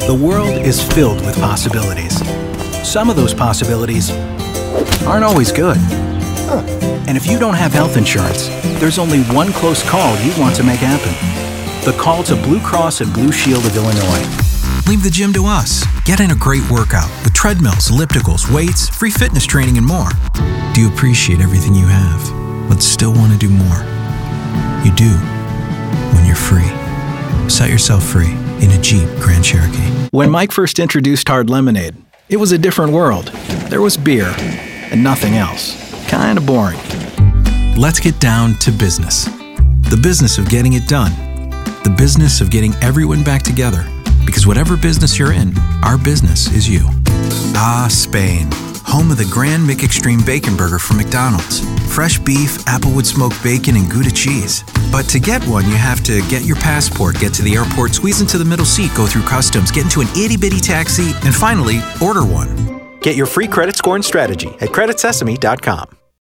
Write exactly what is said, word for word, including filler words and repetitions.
The world is filled with possibilities. Some of those possibilities aren't always good. And if you don't have health insurance, there's only one close call you want to make happen. The call to Blue Cross and Blue Shield of Illinois. Leave the gym to us. Get in a great workout with treadmills, ellipticals, weights, free fitness training, and more. Do you appreciate everything you have, but still want to do more? You do, when you're free. Set yourself free in a Jeep Grand Cherokee. When Mike first introduced hard lemonade, it was a different world. There was beer and nothing else. Kind of boring. Let's get down to business. The business of getting it done. The business of getting everyone back together. Because whatever business you're in, our business is you. Ah, Spain. Home of the Grand McExtreme Bacon Burger from McDonald's. Fresh beef, applewood smoked bacon, and Gouda cheese. But to get one, you have to get your passport, get to the airport, squeeze into the middle seat, go through customs, get into an itty-bitty taxi, and finally, order one. Get your free credit score and strategy at credit sesame dot com.